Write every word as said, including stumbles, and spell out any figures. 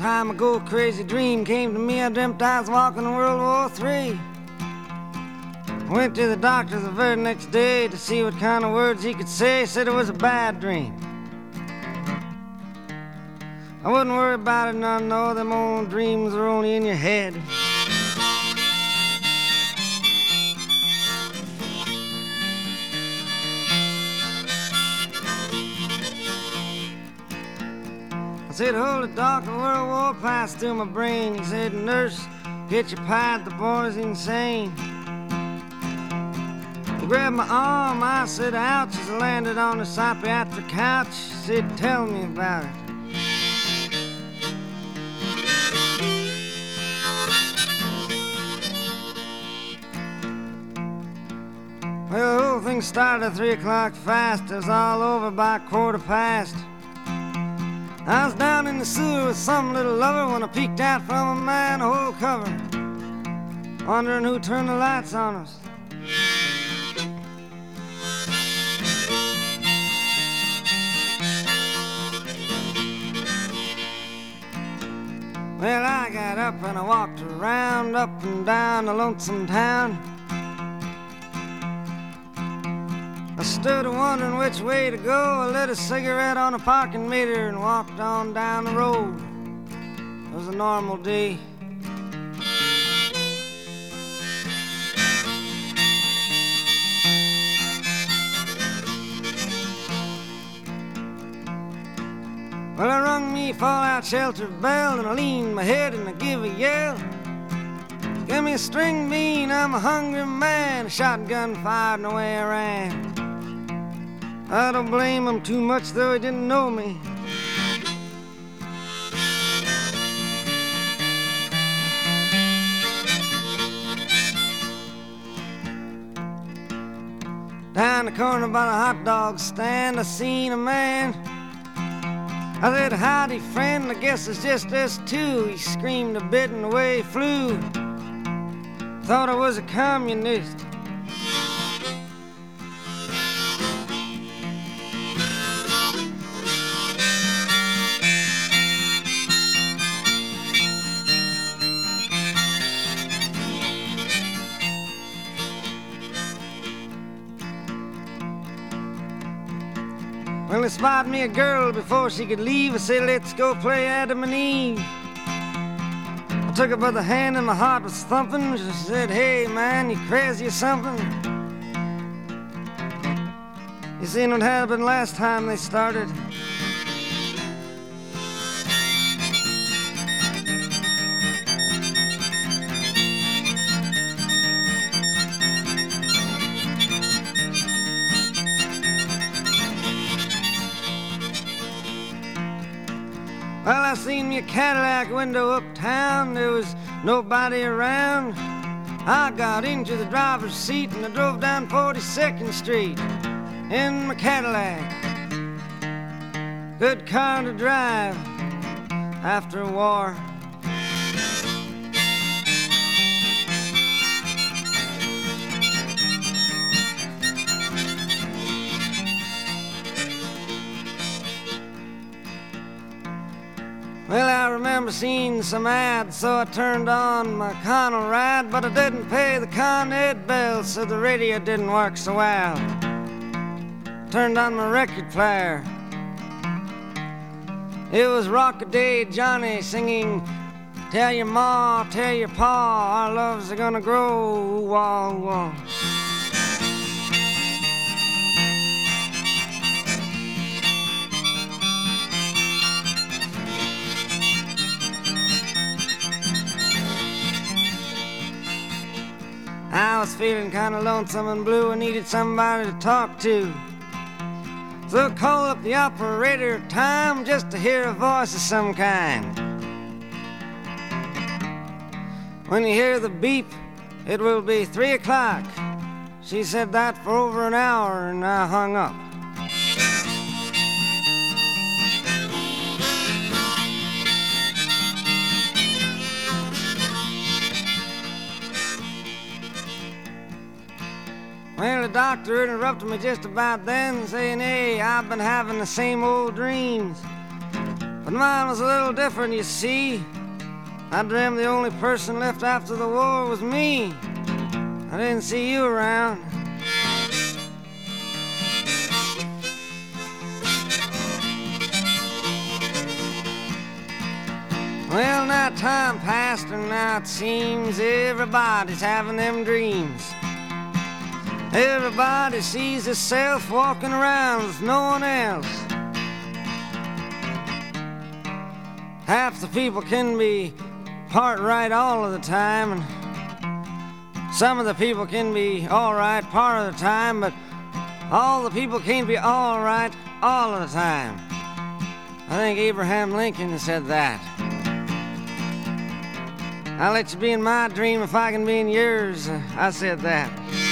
time ago, a crazy dream came to me. I dreamt I was walking in World War Three. Went to the doctor the very next day to see what kind of words he could say. Said it was a bad dream. I wouldn't worry about it none, no, them old dreams are only in your head. I said, hold it, doctor, World War passed through my brain. He said, nurse, get your pad, the boy's insane. He grabbed my arm, I said, ouch, as I landed on the psychiatric couch. He said, tell me about it. Well, the whole thing started at three o'clock fast. It was all over by quarter past. I was down in the sewer with some little lover when I peeked out from a manhole cover, wondering who turned the lights on us. Well, I got up and I walked around, up and down the lonesome town. I stood wondering which way to go. I lit a cigarette on a parking meter and walked on down the road. It was a normal day. Well, I rung me fallout shelter bell and I leaned my head and I give a yell. Give me a string bean, I'm a hungry man. A shotgun fired and away I ran. I don't blame him too much, though he didn't know me. Down the corner by the hot dog stand, I seen a man. I said, howdy, friend, I guess it's just us two. He screamed a bit and away he flew. Thought I was a communist. Well, they spotted me a girl before she could leave. I said, let's go play Adam and Eve. I took her by the hand and my heart was thumping. She said, hey, man, you crazy or something? You seen what happened last time they started? Well, I seen me a Cadillac window uptown. There was nobody around. I got into the driver's seat and I drove down forty-second Street in my Cadillac. Good car to drive after a war. Well, I remember seeing some ads, so I turned on my Conrad, but I didn't pay the Con Ed bill, so the radio didn't work so well. Turned on my record player. It was Rock-a-Day Johnny singing, tell your ma, tell your pa, our loves are gonna grow, wah, wah. I was feeling kind of lonesome and blue and needed somebody to talk to. So I called up the operator of time just to hear a voice of some kind. When you hear the beep, it will be three o'clock. She said that for over an hour and I hung up. Well, the doctor interrupted me just about then, saying, hey, I've been having the same old dreams. But mine was a little different, you see. I dreamed the only person left after the war was me. I didn't see you around. Well, now time passed and now it seems everybody's having them dreams. Everybody sees himself walking around with no one else. Half the people can be part right all of the time, and some of the people can be all right part of the time, but all the people can't be all right all of the time. I think Abraham Lincoln said that. I'll let you be in my dream if I can be in yours. I said that.